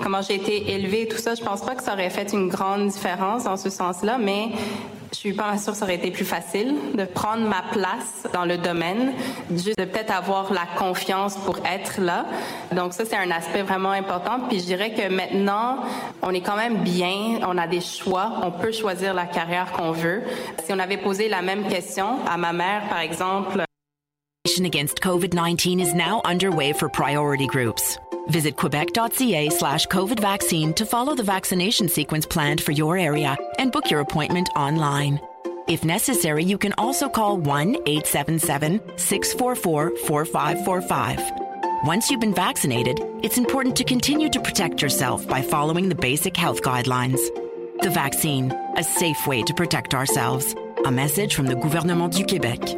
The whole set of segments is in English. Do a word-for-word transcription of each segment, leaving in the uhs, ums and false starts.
comment j'ai été élevée, tout ça, je pense pas que ça aurait fait une grande différence dans ce sens-là, mais je suis pas sûre que ça aurait été plus facile de prendre ma place dans le domaine, juste de peut-être avoir la confiance pour être là. Donc ça, c'est un aspect vraiment important. Puis je dirais que maintenant, on est quand même bien, on a des choix, on peut choisir la carrière qu'on veut. Si on avait posé la même question à ma mère, par exemple, Against COVID nineteen is now underway for priority groups. Visit quebec.ca slash COVID vaccine to follow the vaccination sequence planned for your area and book your appointment online. If necessary, you can also call one eight seven seven, six four four, four five four five. Once you've been vaccinated, it's important to continue to protect yourself by following the basic health guidelines. The vaccine, a safe way to protect ourselves. A message from the Gouvernement du Québec.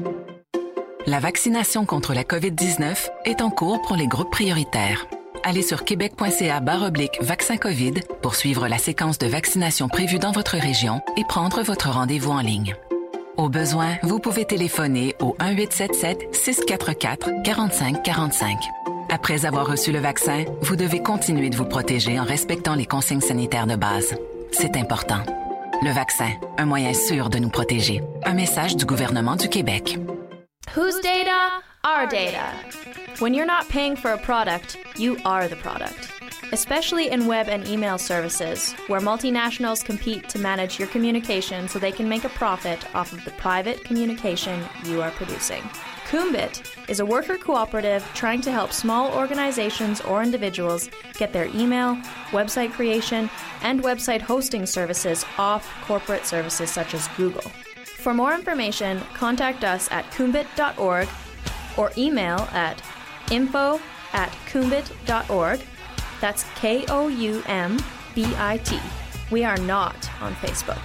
La vaccination contre la COVID dix-neuf est en cours pour les groupes prioritaires. Allez sur québec.ca barre oblique vaccin COVID pour suivre la séquence de vaccination prévue dans votre région et prendre votre rendez-vous en ligne. Au besoin, vous pouvez téléphoner au un huit sept sept, six quatre quatre, quatre cinq quatre cinq. Après avoir reçu le vaccin, vous devez continuer de vous protéger en respectant les consignes sanitaires de base. C'est important. Le vaccin, un moyen sûr de nous protéger. Un message du gouvernement du Québec. Whose data? Our data. When you're not paying for a product, you are the product. Especially in web and email services, where multinationals compete to manage your communication so they can make a profit off of the private communication you are producing. Kumbit is a worker cooperative trying to help small organizations or individuals get their email, website creation, and website hosting services off corporate services such as Google. For more information, contact us at kumbit dot org or email at info at kumbit dot org. That's K O U M B I T. We are not on Facebook.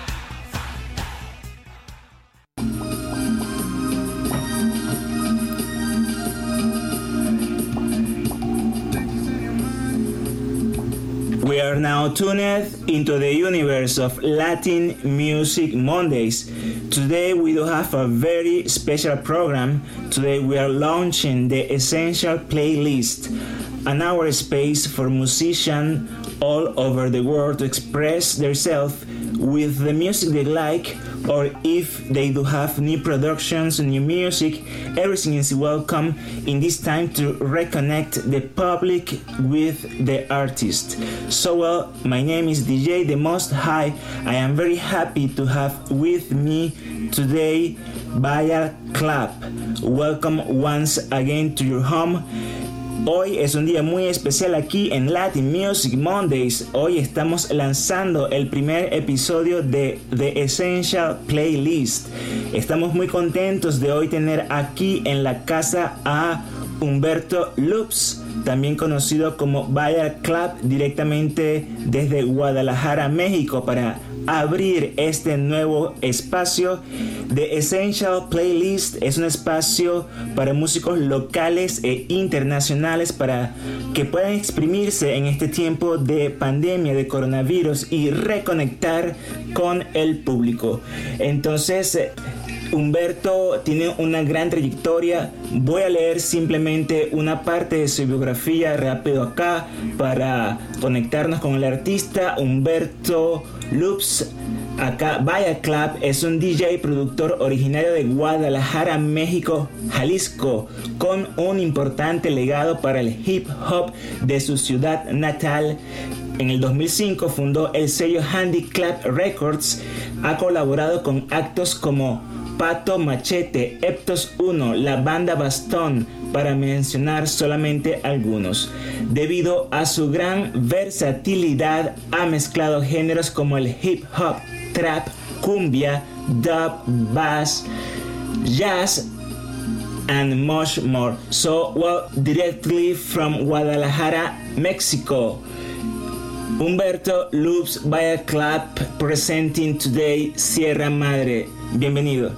We are now tuned into the universe of Latin Music Mondays. Today we do have a very special program. Today we are launching the Essential Playlist, an hour space for musicians all over the world to express themselves with the music they like, or if they do have new productions, new music, everything is welcome in this time to reconnect the public with the artist. So well, my name is D J The Most High. I am very happy to have with me today Vaya Club. Welcome once again to your home. Hoy es un día muy especial aquí en Latin Music Mondays. Hoy estamos lanzando el primer episodio de The Essential Playlist. Estamos muy contentos de hoy tener aquí en la casa a Humberto Loops, también conocido como Vaya Club, directamente desde Guadalajara, México, para abrir este nuevo espacio. The Essential Playlist es un espacio para músicos locales e internacionales para que puedan exprimirse en este tiempo de pandemia de coronavirus y reconectar con el público. Entonces, Humberto tiene una gran trayectoria. Voy a leer simplemente una parte de su biografía rápido acá para conectarnos con el artista. Humberto Loops, acá Vaya Club, es un D J productor originario de Guadalajara, México, Jalisco, con un importante legado para el hip hop de su ciudad natal. En el dos mil cinco fundó el sello Handiclap Records. Ha colaborado con actos como Pato Machete, Eptos uno, la banda Bastón, para mencionar solamente algunos. Debido a su gran versatilidad, ha mezclado géneros como el hip hop, trap, cumbia, dub, bass, jazz, and much more. So, well, directly from Guadalajara, Mexico, Humberto Loops Vaya Club presenting today Sierra Madre. Bienvenido.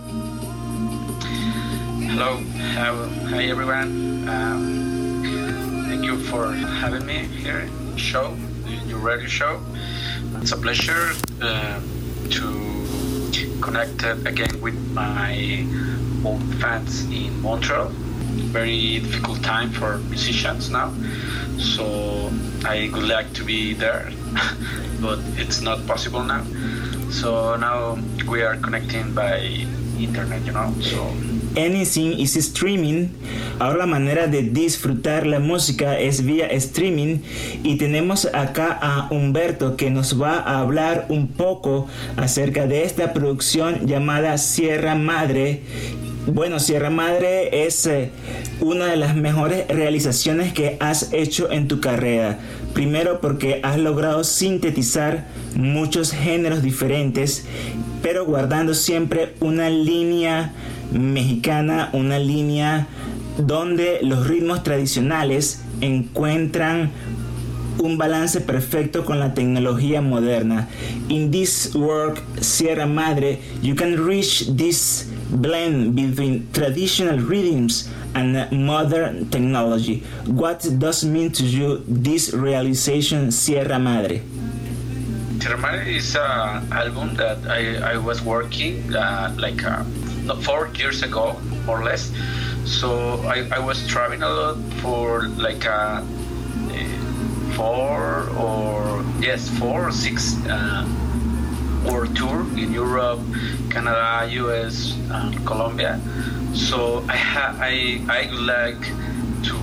Hello, how, hi everyone. Um, thank you for having me here in the show, in your radio show. It's a pleasure uh, to connect again with my old fans in Montreal. Very difficult time for musicians now, so I would like to be there, but it's not possible now. So now we are connecting by internet, you know. So anything is streaming. Ahora la manera de disfrutar la música es vía streaming, y tenemos acá a Humberto que nos va a hablar un poco acerca de esta producción llamada Sierra Madre. Bueno, Sierra Madre es eh, una de las mejores realizaciones que has hecho en tu carrera. Primero porque has logrado sintetizar muchos géneros diferentes, pero guardando siempre una línea mexicana, una línea donde los ritmos tradicionales encuentran un balance perfecto con la tecnología moderna. In this work, Sierra Madre, you can reach this blend between traditional rhythms and modern technology. What does mean to you this realization, Sierra Madre? Sierra Madre is an album that I, I was working uh, like uh, four years ago, more or less. So I, I was traveling a lot for like a, a four or yes four or six uh, or tour in Europe, Canada, U S, and Colombia. So I ha- I I would like to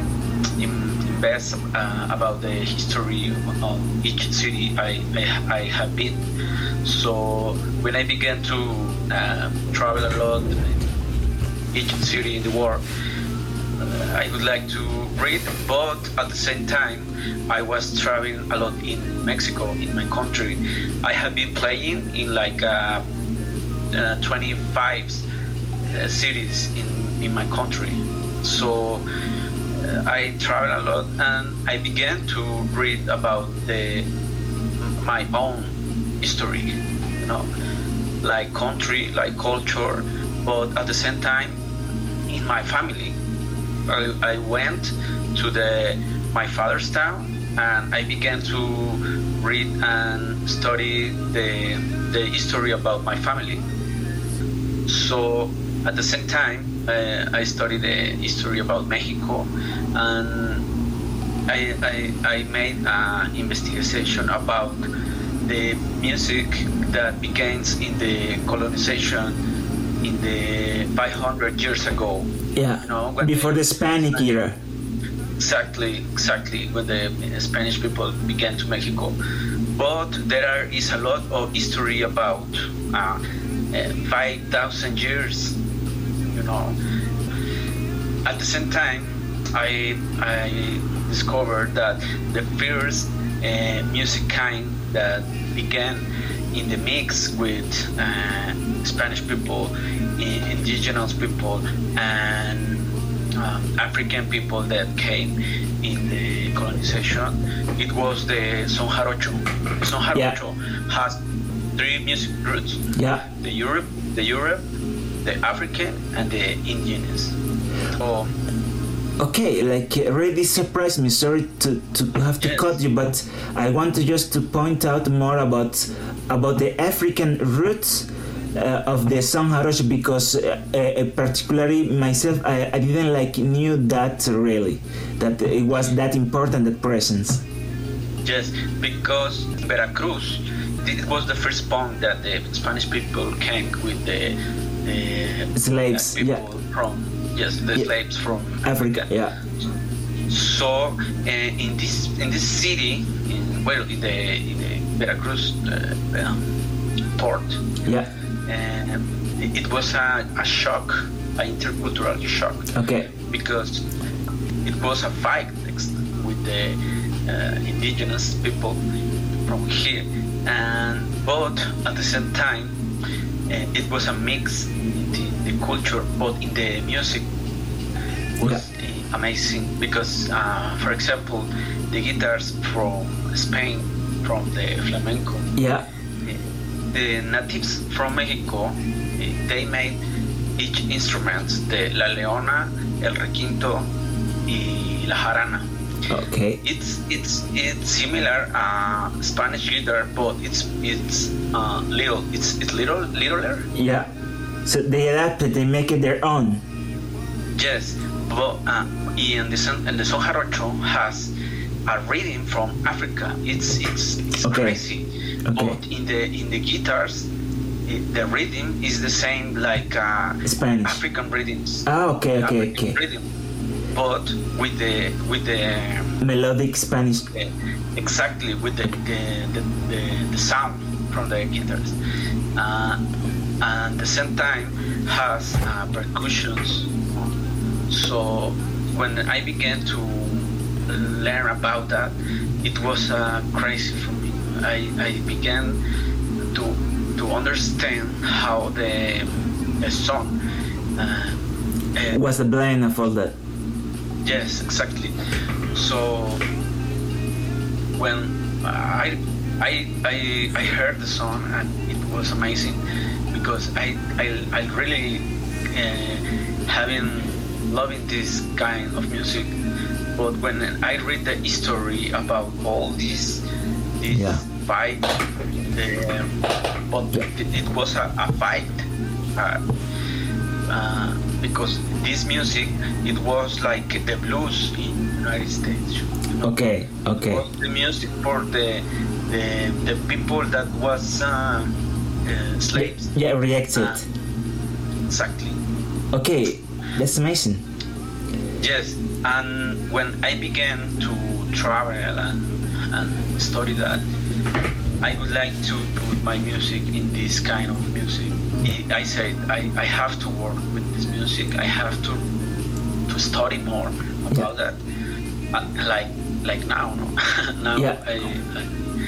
invest uh, about the history of each city I, I, I have been. So when I began to uh, travel a lot in each city in the world, uh, I would like to read, but at the same time I was traveling a lot in Mexico, in my country. I have been playing in like uh, uh, twenty-five uh, cities in, in my country. So uh, I travel a lot, and I began to read about the my own history, you know, like country, like culture, but at the same time, in my family, I, I went to the my father's town, and I began to read and study the the history about my family. So at the same time, uh, I studied the history about Mexico, and I I, I made an investigation about the music that begins in the colonization in the five hundred years ago. Yeah, you know, before the Hispanic era. Exactly, exactly, when the Spanish people began to Mexico. But there is a lot of history about uh, uh, five thousand years, you know. At the same time, I, I discovered that the first uh, music kind that began in the mix with uh, Spanish people, indigenous people, and um, African people that came in the colonization, it was the son jarocho. Son jarocho yeah. has three music roots: yeah. the Europe, the Europe, the African, and the indigenous. So, okay, like uh, really surprised me. Sorry to, to have to yes. cut you, but I want to just to point out more about about the African roots uh, of the son jarocho, because uh, uh, particularly myself, I, I didn't like knew that really that it was that important, that presence. Yes, because Veracruz, it was the first point that the Spanish people came with the, the slaves, people yeah. from yes, the yeah. slaves from Africa. Africa. Yeah. So uh, in this in this city, in, well, in the in the Veracruz uh, um, port, yeah, um, it, it was a, a shock, an intercultural shock. Okay. Because it was a fight with the uh, indigenous people from here, and but at the same time, uh, it was a mix in the, the culture, but in the music was yeah. uh, amazing because, uh, for example, the guitars from Spain, from the flamenco, yeah, uh, the natives from Mexico, uh, they made each instrument, the la leona, el requinto, y la jarana. Okay. It's it's it's similar uh, Spanish guitar, but it's it's uh, little. It's it's little littler. Yeah. So they adapt it. They make it their own. Yes, but uh, and the son and the son jarocho has a rhythm from Africa. It's it's, it's okay. crazy. Okay. But in the in the guitars, it, the rhythm is the same like uh, Spanish African rhythms. Ah, okay, okay, African okay. Rhythm, but with the with the melodic Spanish. Uh, exactly with the the, the the the sound from the guitars, uh, and at the same time has uh, percussions. So when I began to learn about that, it was uh, crazy for me. I, I began to to understand how the, the song uh, uh, was a blend of all that. Yes, exactly. So when I I I, I heard the song, and it was amazing because I I, I really uh, having loving this kind of music. But when I read the history about all this this yeah. fight, the, but it, it was a, a fight uh, uh, because this music, it was like the blues in the United States. You know? Okay, okay. It was the music for the the, the people that was uh, uh, slaves. Yeah, rejected. Uh, exactly. Okay, that's amazing. Yes, and when I began to travel and, and study that, I would like to put my music in this kind of music. I said I, I have to work with this music. I have to to study more about yeah. that. Uh, like like now, no? now yeah. I, I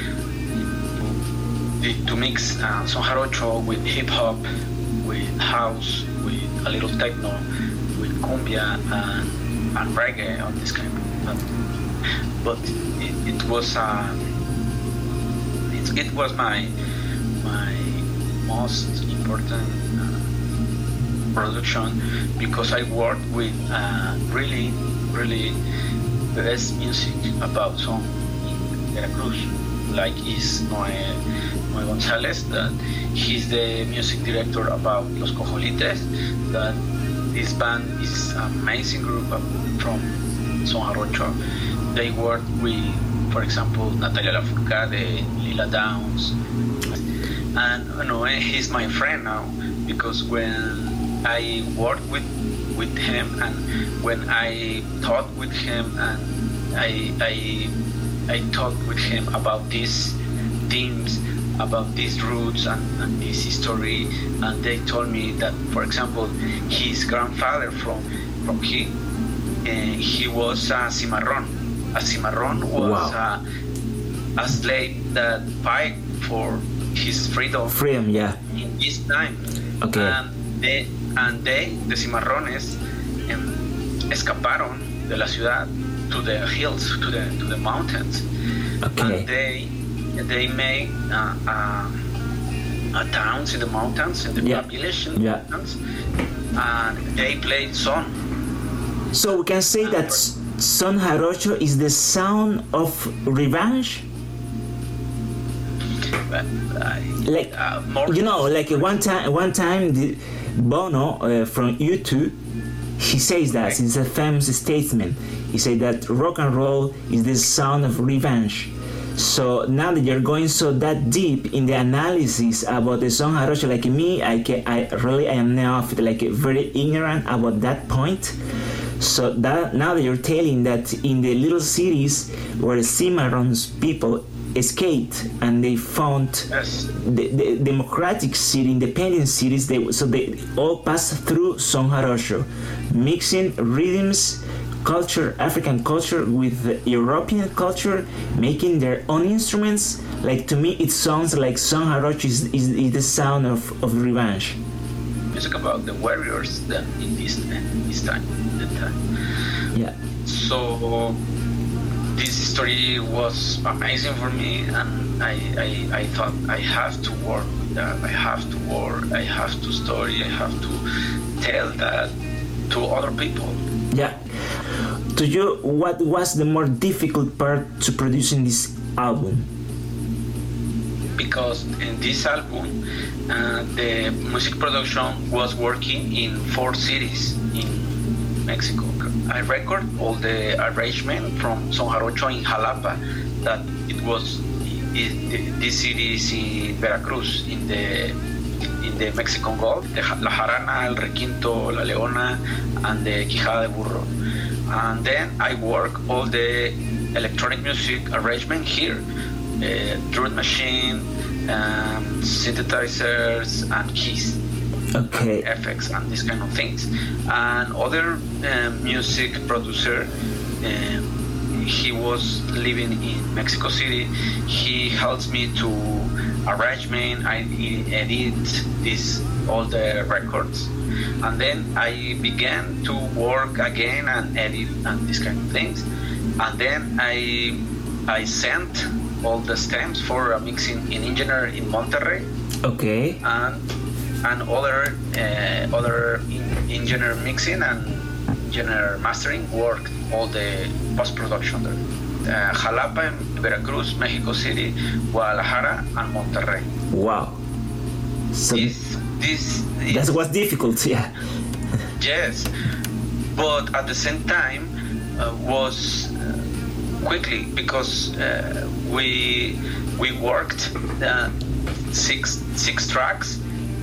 to, to mix uh, son jarocho with hip hop, with house, with a little techno, with cumbia and, and reggae on this kind of. But it, it was uh, it, it was my my most important uh, production because I worked with uh, really really the best music about song in Veracruz, like is Noé, Noé González, that he's the music director about Los Cojolites, that this band is an amazing group from Son Jarocho. They work with, for example, Natalia Lafourcade, Lila Downs, and Noé, he's my friend now because when I worked with with him and when I talked with him and I I I talked with him about these themes, about these roots and, and this history, and they told me that, for example, his grandfather from from he uh, he was a cimarrón. A cimarrón was wow. a, a slave that fight for his freedom. Freedom, yeah. In this time. Okay. And they, and they the cimarrones, um, escaparon de la ciudad to the hills, to the to the mountains. Okay. And they they made uh, uh, uh, towns in the mountains, in the yeah. village in the yeah. mountains, and they played son. So we can say uh, that Son Jarocho is the sound of revenge. Uh, like uh, more you know, like one time, one time, the Bono uh, from U two, he says that okay. It's a famous statement. He said that rock and roll is the sound of revenge. So now that you're going so that deep in the analysis about the Son Jarocho, like me, I can, I really I am now like very ignorant about that point. So that now that you're telling that in the little cities where Cimarron's people escaped and they found yes. the, the democratic city, independent cities, they so they all passed through Son Jarocho, mixing rhythms, culture, African culture with European culture, making their own instruments. Like to me, it sounds like Son Jarocho is, is, is the sound of, of revenge. Music about the warriors that in this in this time, that time. Yeah. So this story was amazing for me, and I, I I thought I have to work with that. I have to work. I have to study. I have to tell that to other people. Yeah. To you, what was the more difficult part to producing this album? Because in this album, uh, the music production was working in four cities in Mexico. I record all the arrangement from Son Jarocho in Jalapa, that it was, it, this city is in Veracruz, in the in the Mexican Gulf, the, La Jarana, El Requinto, La Leona, and the Quijada de Burro. And then I work all the electronic music arrangement here, uh, drum machine, um, synthesizers, and keys. Okay. And effects and these kind of things. And other uh, music producer, uh, he was living in Mexico City. He helps me to arrangement. I edit this all the records, and then I began to work again and edit and these kind of things. And then I I sent all the stems for a mixing in engineer in Monterrey. Okay. And and other uh, other engineer mixing and engineer mastering worked all the post production there. Uh, Jalapa, Veracruz, Mexico City, Guadalajara, and Monterrey. Wow. So this, this that was difficult, yeah. Yes, but at the same time uh, was uh, quickly, because uh, we we worked uh, six six tracks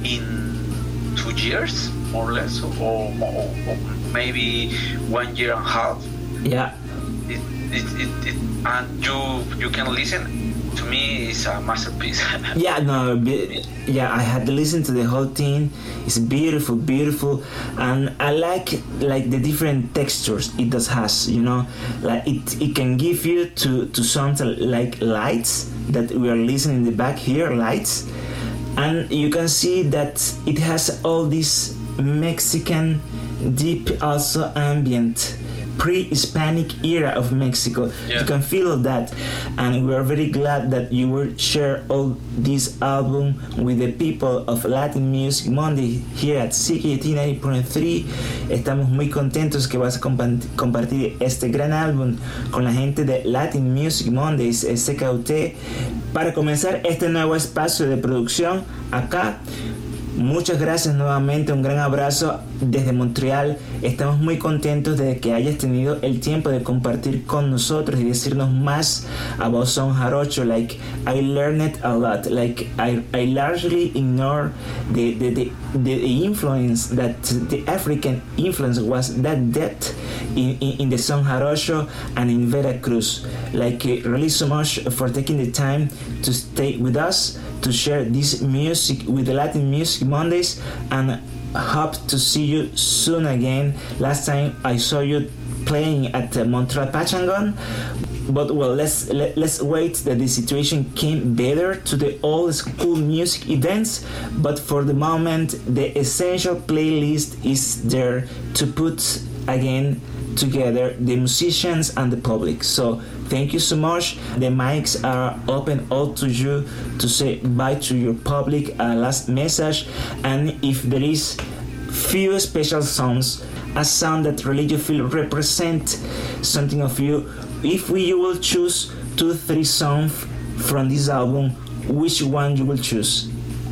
in two years, more or less, or, or, or maybe one year and a half. Yeah. It, it, it, it, and you you can listen. To me, it's a masterpiece. Yeah, no, yeah, I had listened to the whole thing. It's beautiful, beautiful, and I like like the different textures it does has. You know, like it it can give you to to sounds like lights that we are listening in the back here, lights, and you can see that it has all this Mexican deep also ambient pre-Hispanic era of Mexico. Yeah. You can feel that, and we are very glad that you will share all this album with the people of Latin Music Monday here at C K U T ninety point three. Estamos muy contentos que vas a compa- compartir este gran álbum con la gente de Latin Music Mondays, C K U T, para comenzar este nuevo espacio de producción acá. Muchas gracias nuevamente, un gran abrazo desde Montreal. Estamos muy contentos de que hayas tenido el tiempo de compartir con nosotros y decirnos más about Son Jarocho. Like, I learned a lot. Like, I, I largely ignore the, the, the, the influence, that the African influence was that depth in, in, in the Son Jarocho and in Veracruz. Like, uh, really so much for taking the time to stay with us, to share this music with the Latin Music Mondays, and hope to see you soon again. Last time I saw you playing at the Montreal Pachangon, but well, let's let, let's wait that the situation came better to the old school music events. But for the moment, the essential playlist is there to put again together the musicians and the public. So thank you so much. The mics are open all to you to say bye to your public, a last message, and if there is few special songs, a sound that really you feel represent something of you, if we you will choose two three songs from this album, which one you will choose?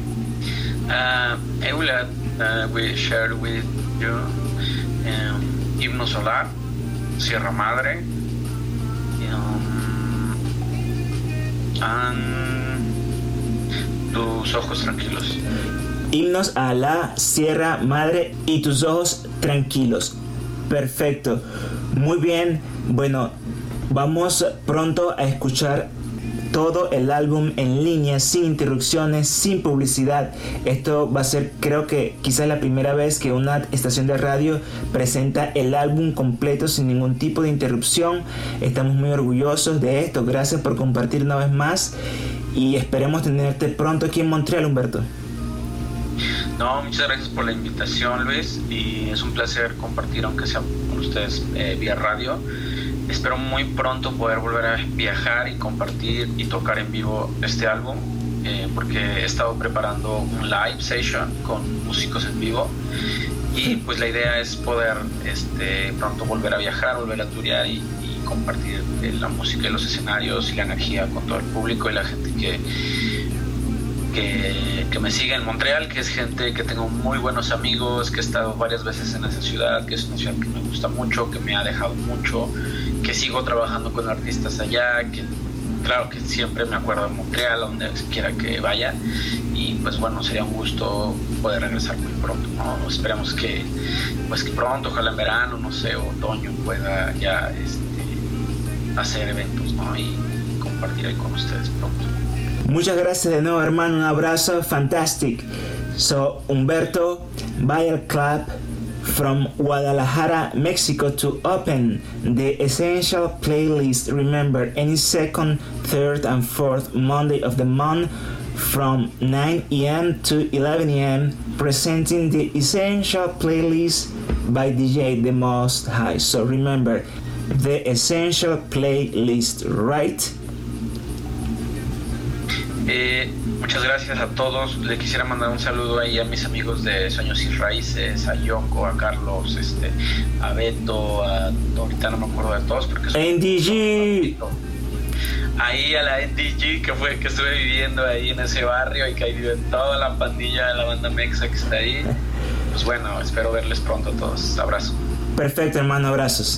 Uh, I will add, uh, we share with you um, Himno Solar, Sierra Madre, um, and Tus Ojos Tranquilos. Himnos a la Sierra Madre y Tus Ojos Tranquilos. Perfecto. Muy bien. Bueno, vamos pronto a escuchar todo el álbum en línea, sin interrupciones, sin publicidad. Esto va a ser, creo que quizás la primera vez que una estación de radio presenta el álbum completo sin ningún tipo de interrupción. Estamos muy orgullosos de esto. Gracias por compartir una vez más y esperemos tenerte pronto aquí en Montreal, Humberto. No, muchas gracias por la invitación, Luis, y es un placer compartir, aunque sea con ustedes eh, vía radio. Espero muy pronto poder volver a viajar y compartir y tocar en vivo este álbum, eh, porque he estado preparando un live session con músicos en vivo y pues la idea es poder este, pronto volver a viajar, volver a turear y, y compartir la música y los escenarios y la energía con todo el público y la gente que que, que me sigue en Montreal, que es gente que tengo muy buenos amigos, que he estado varias veces en esa ciudad, que es una ciudad que me gusta mucho, que me ha dejado mucho, que sigo trabajando con artistas allá, que claro que siempre me acuerdo de Montreal, donde quiera que vaya, y pues bueno, sería un gusto poder regresar muy pronto, ¿no? Esperemos que pues que pronto, ojalá en verano, no sé, otoño, pueda ya este, hacer eventos, ¿no? Y compartir ahí con ustedes pronto. Muchas gracias de nuevo, hermano. Un abrazo. Fantastic. So, Humberto, Bayard Club from Guadalajara, Mexico, to open the Essential playlist. Remember, any second, third, and fourth Monday of the month from nine a.m. to eleven a.m. presenting the Essential playlist by D J The Most High. So remember, the Essential playlist, right? Eh, muchas gracias a todos. Le quisiera mandar un saludo ahí a mis amigos de Sueños y Raíces, a Yoko, a Carlos, este, a Beto, a ahorita no me acuerdo de todos porque N D G. Ahí a la N D G que fue que estuve viviendo ahí en ese barrio y que ahí vive toda la pandilla de la banda Mexa que está ahí. Pues bueno, espero verles pronto a todos. Abrazo. Perfecto, hermano, abrazos.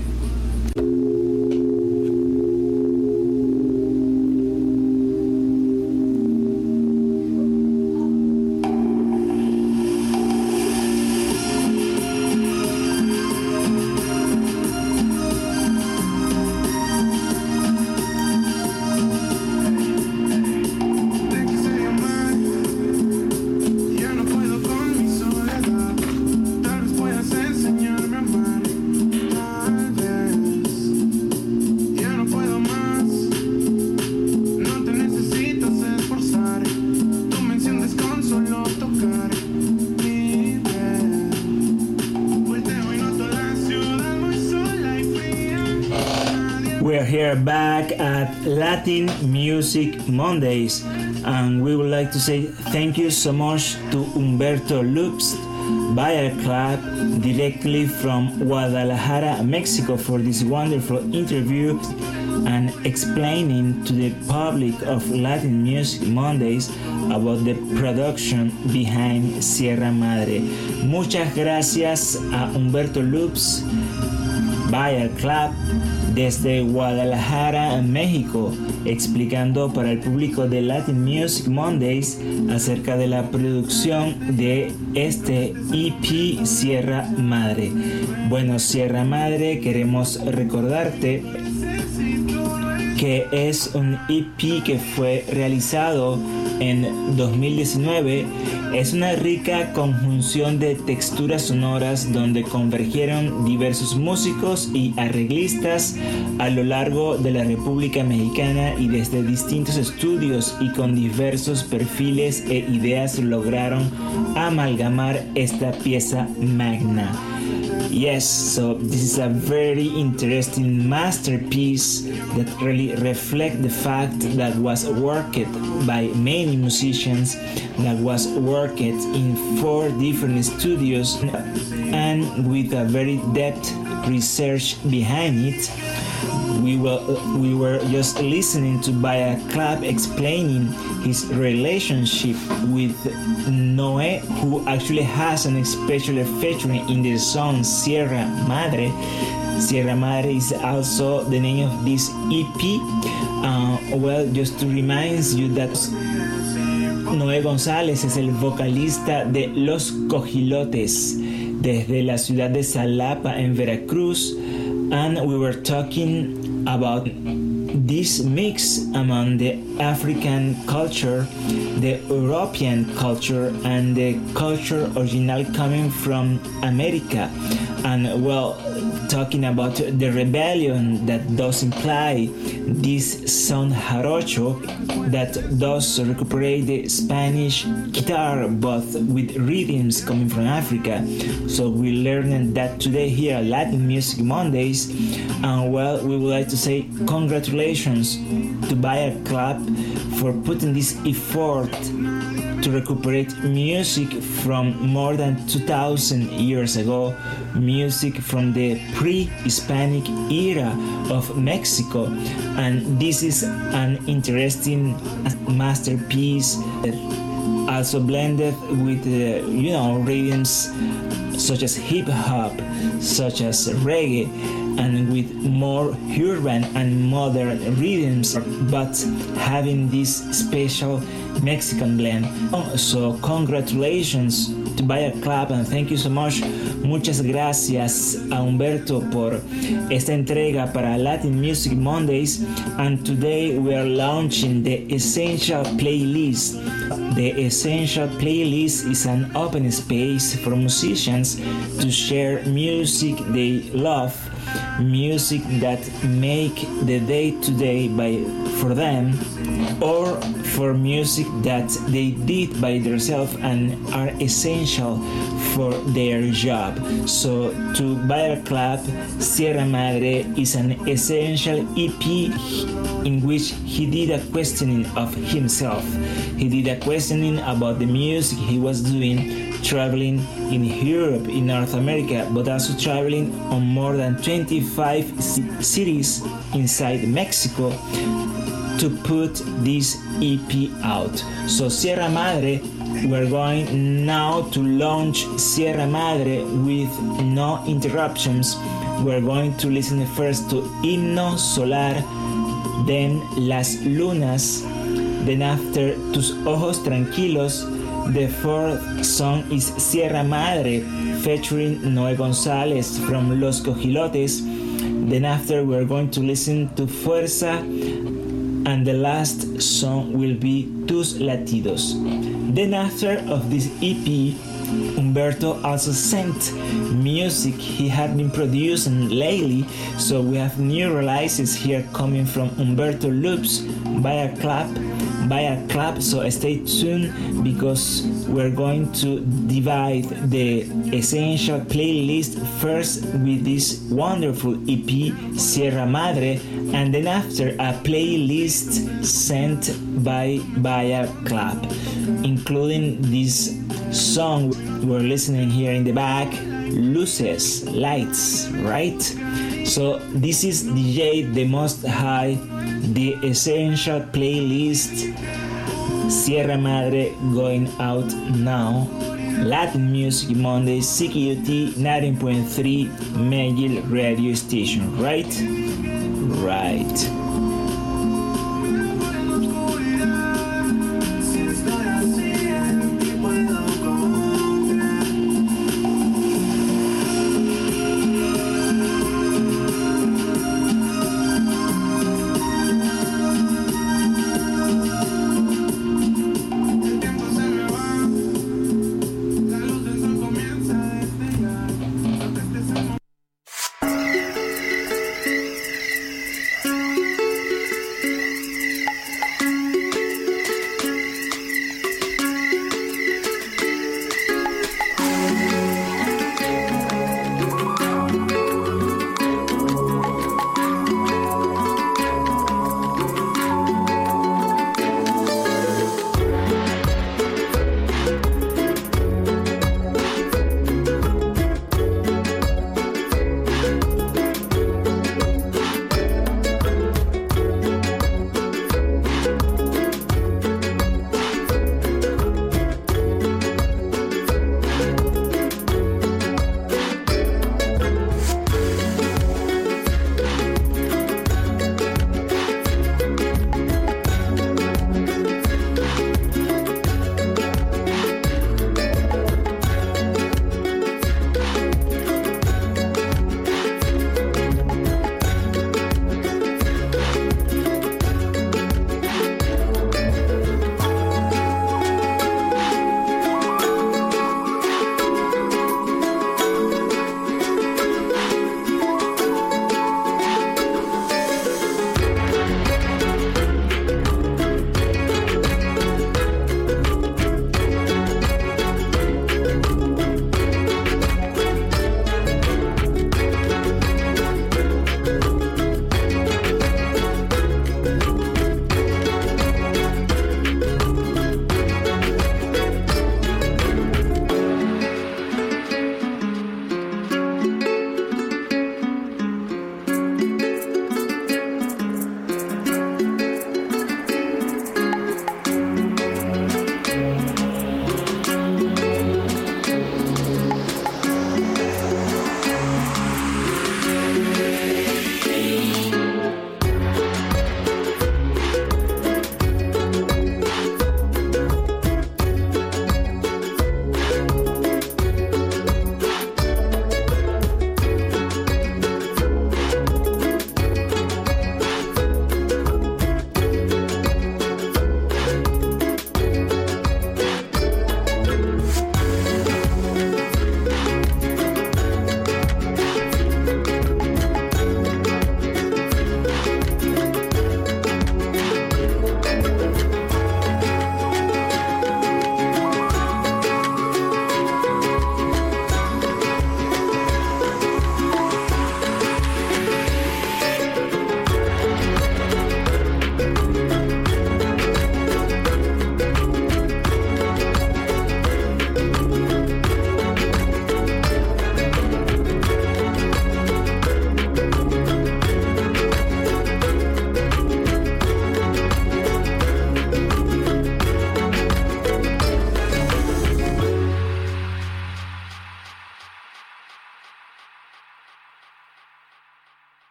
We're here back at Latin Music Mondays, and we would like to say thank you so much to Humberto Loops, Bayard Club, directly from Guadalajara, Mexico, for this wonderful interview and explaining to the public of Latin Music Mondays about the production behind Sierra Madre. Muchas gracias a Humberto Loops, Bayard Club, desde Guadalajara, México, explicando para el público de Latin Music Mondays acerca de la producción de este E P Sierra Madre. Bueno, Sierra Madre, queremos recordarte que es un E P que fue realizado en dos mil diecinueve. Es una rica conjunción de texturas sonoras donde convergieron diversos músicos y arreglistas a lo largo de la República Mexicana, y desde distintos estudios y con diversos perfiles e ideas lograron amalgamar esta pieza magna. Yes, so this is a very interesting masterpiece that really reflects the fact that was worked by many musicians, that was worked in four different studios, and with a very depth research behind it. We were, we were just listening to Bayard Club explaining his relationship with Noé, who actually has an special featuring in the song Sierra Madre. Sierra Madre is also the name of this E P. Uh, well, just to remind you that Noé González es el vocalista de Los Cojilotes desde la ciudad de Xalapa en Veracruz, and we were talking about this mix among the African culture, the European culture, and the culture original coming from America. And well, talking about the rebellion that does imply this son jarocho that does recuperate the Spanish guitar but with rhythms coming from Africa. So we learned that today here at Latin Music Mondays. And well, we would like to say congratulations to Bayard Club for putting this effort to recuperate music from more than two thousand years ago, music from the pre-Hispanic era of Mexico, and this is an interesting masterpiece that also blended with uh, you know rhythms such as hip hop, such as reggae, and with more urban and modern rhythms, but having this special Mexican blend. So congratulations to Bayard Club and thank you so much. Muchas gracias a Humberto por esta entrega para Latin Music Mondays, and today we are launching the Essential Playlist. The Essential Playlist is an open space for musicians to share music they love, music that make the day-to-day by for them, or for music that they did by themselves and are essential for their job. So to Bayard Club, Sierra Madre is an essential E P in which he did a questioning of himself. He did a questioning about the music he was doing, traveling in Europe, in North America, but also traveling on more than twenty-five c- cities inside Mexico to put this E P out. So Sierra Madre, we're going now to launch Sierra Madre with no interruptions. We're going to listen first to Himno Solar, then Las Lunas, then after Tus Ojos Tranquilos. The fourth song is Sierra Madre featuring Noe Gonzalez from Los Cojilotes. Then after we're going to listen to Fuerza, and the last song will be Tus Latidos. Then after of this E P, Humberto also sent music he had been producing lately, so we have new releases here coming from Humberto Loops, Bayard Club, Bayard Club, so stay tuned because we're going to divide the essential playlist first with this wonderful E P, Sierra Madre, and then after a playlist sent by Bayard Club, including this song we're listening here in the back, Luces, Lights, right? So this is D J The Most High, the essential playlist, Sierra Madre going out now. Latin Music Monday, C K U T ninety point three McGill radio station, right? Right.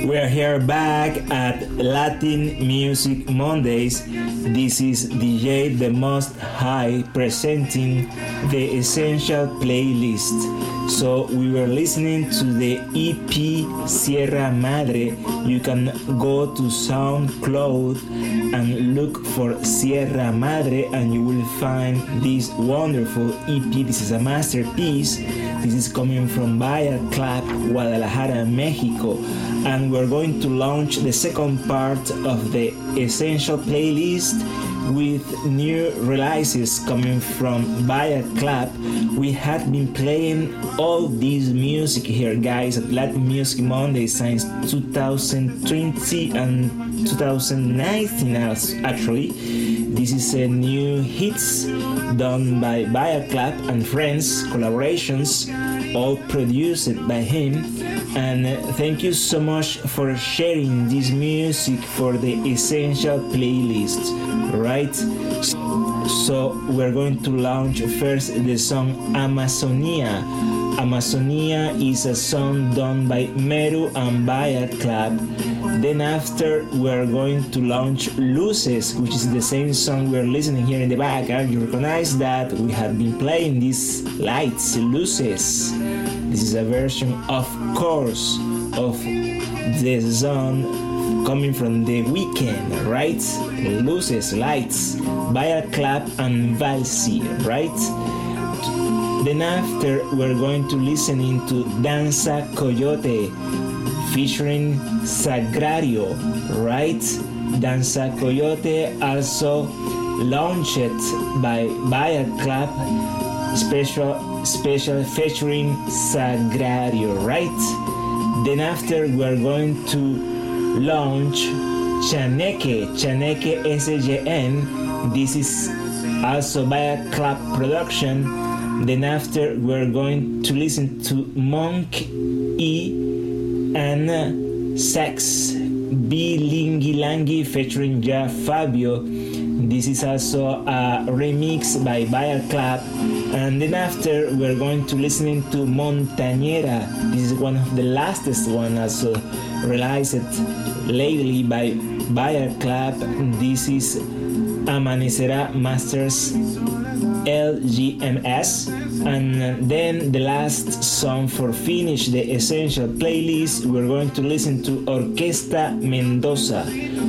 We are here back at Latin Music Mondays. This is D J The Most High presenting the Essential Playlist. So we were listening to the E P Sierra Madre. You can go to SoundCloud and look for Sierra Madre and you will find this wonderful E P. This is a masterpiece. This is coming from Vaya Club, Guadalajara, Mexico. And we're going to launch the second part of the Essential Playlist with new releases coming from Vaya Club. We had been playing all this music here, guys, at Latin Music Monday since two thousand twenty and two thousand nineteen actually. This is a new hits done by Vaya Club and friends, collaborations, all produced by him. And thank you so much for sharing this music for the Essential Playlist, right? So we're going to launch first the song Amazonia. Amazonia is a song done by Meru and Vaya Club. Then after we're going to launch Luces, which is the same song we're listening here in the background. You recognize that we have been playing these lights, Luces. This is a version, of course, of the song coming from The Weeknd, right? Luces, lights, Vaya Club and Valsi, right? Then after we're going to listen into Danza Coyote featuring Sagrario, right? Danza Coyote also launched by Vaya Club, special special featuring Sagrario, right? Then after we're going to launch Chaneque, Chaneque S J N. This is also Vaya Club production. Then after we're going to listen to Monk E and Sex Bilinguilangi featuring Ja Fabio. This is also a remix by Vaya Club. And then after we're going to listen to Montañera. This is one of the lastest one also released lately by Vaya Club. This is Amanecerá Masters L G M S. And then the last song for finish the Essential Playlist, we're going to listen to Orquesta Mendoza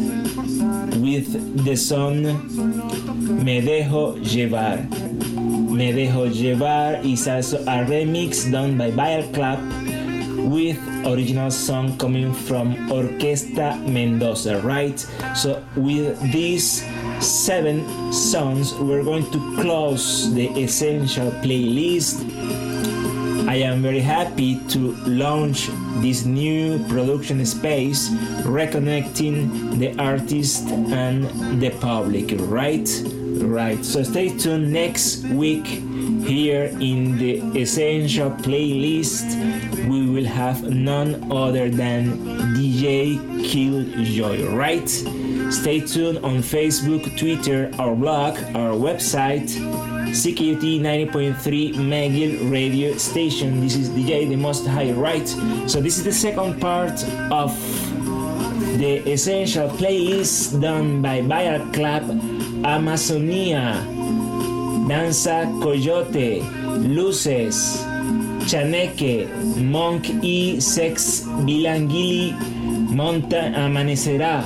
with the song Me Dejo Llevar. Me Dejo Llevar is also a remix done by Vaya Club with original song coming from Orquesta Mendoza, right? So with these seven songs, we're going to close the Essential Playlist. I am very happy to launch this new production space, reconnecting the artist and the public, right? Right. So stay tuned next week here in the Essential Playlist. We will have none other than D J Killjoy, right? Stay tuned on Facebook, Twitter, our blog, our website, C K U T ninety point three McGill radio station. This is D J The Most High, right? So this is the second part of the Essential Playlist done by Vaya Club. Amazonia, Danza Coyote, Luces, Chaneque, Monk E, Sex Bilanguili, Monta, Amanecerá,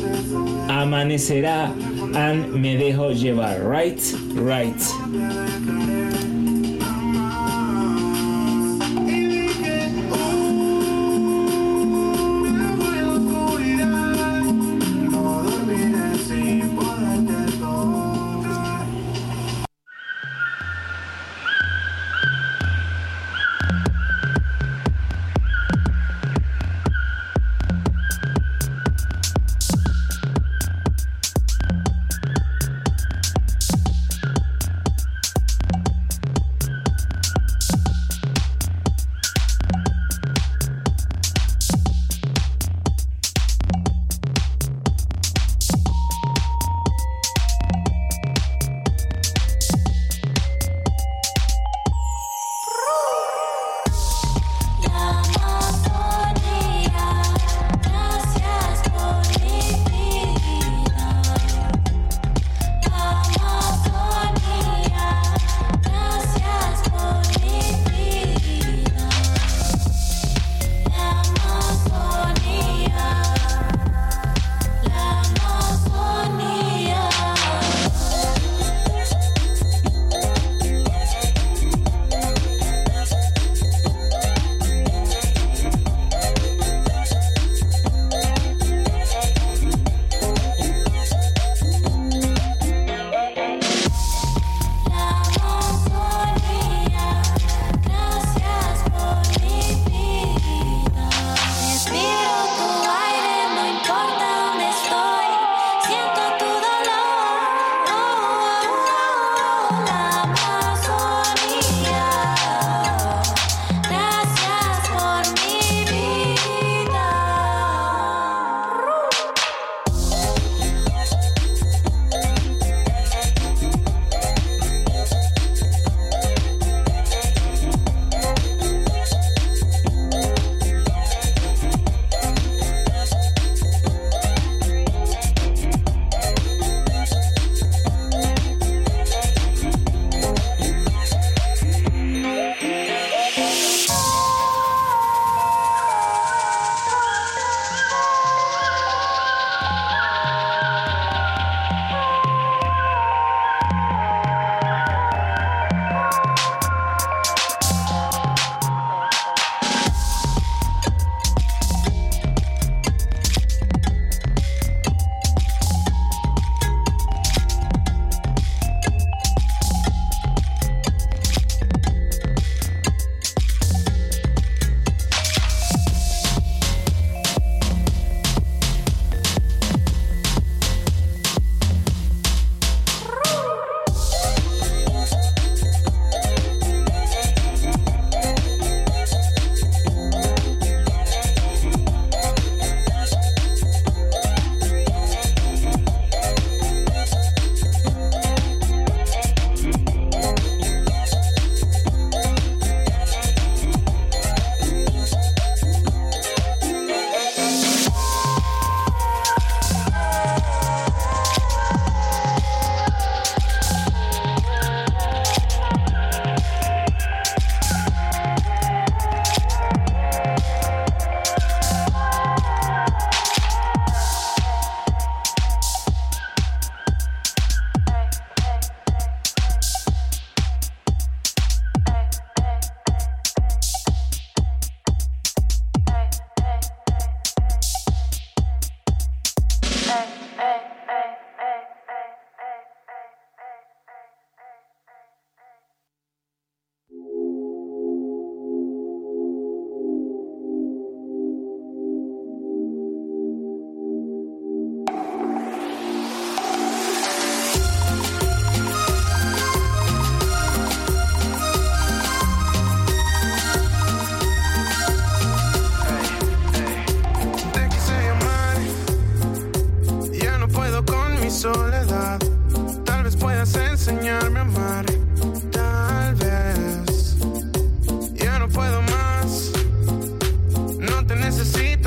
Amanecerá, and Me Dejo Llevar, right? Right.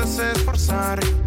necesitas esforzar.